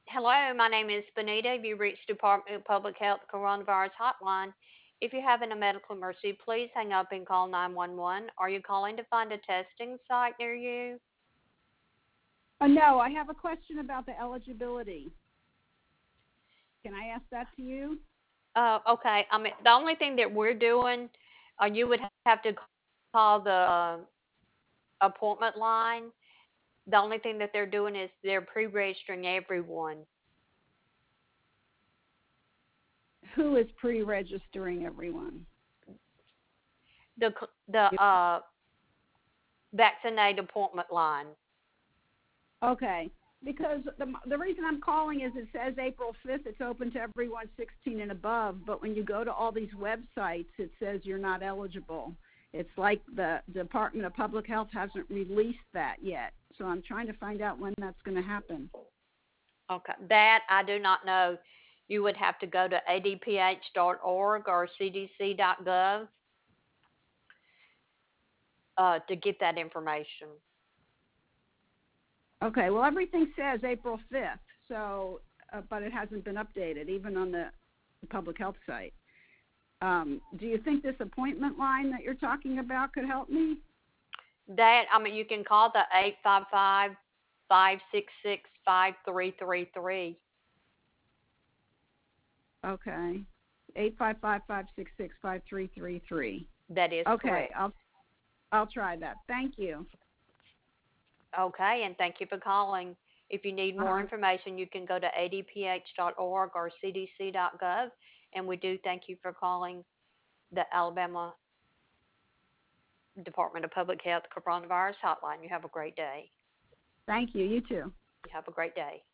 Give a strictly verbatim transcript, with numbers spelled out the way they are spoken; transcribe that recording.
Hello, my name is Benita. You reached Department of Public Health Coronavirus Hotline. If you're having a medical emergency, please hang up and call nine one one. Are you calling to find a testing site near you? Uh, no, I have a question about the eligibility. Can I ask that to you? Uh, okay. I mean, the only thing that we're doing, uh, you would have to call the appointment line. The only thing that they're doing is they're pre-registering everyone. Who is pre-registering everyone? The the uh vaccinate appointment line. Okay, because the the reason I'm calling is it says April fifth. It's open to everyone sixteen and above, but when you go to all these websites, it says you're not eligible. It's like the Department of Public Health hasn't released that yet. So I'm trying to find out when that's going to happen. Okay, that I do not know. You would have to go to a d p h dot org or c d c dot gov uh, to get that information. Okay, well, everything says April fifth, so, uh, but it hasn't been updated, even on the public health site. Um, do you think this appointment line that you're talking about could help me? That I mean, you can call the eight five five, five six six, five three three three. Okay, eight five five, five six six, five three three three. That is Okay, correct. I'll I'll try that. Thank you. Okay, and thank you for calling. If you need more Uh-huh. information, you can go to a d p h dot org or c d c dot gov. And we do thank you for calling the Alabama Department of Public Health Coronavirus Hotline. You have a great day. Thank you. You too. You have a great day.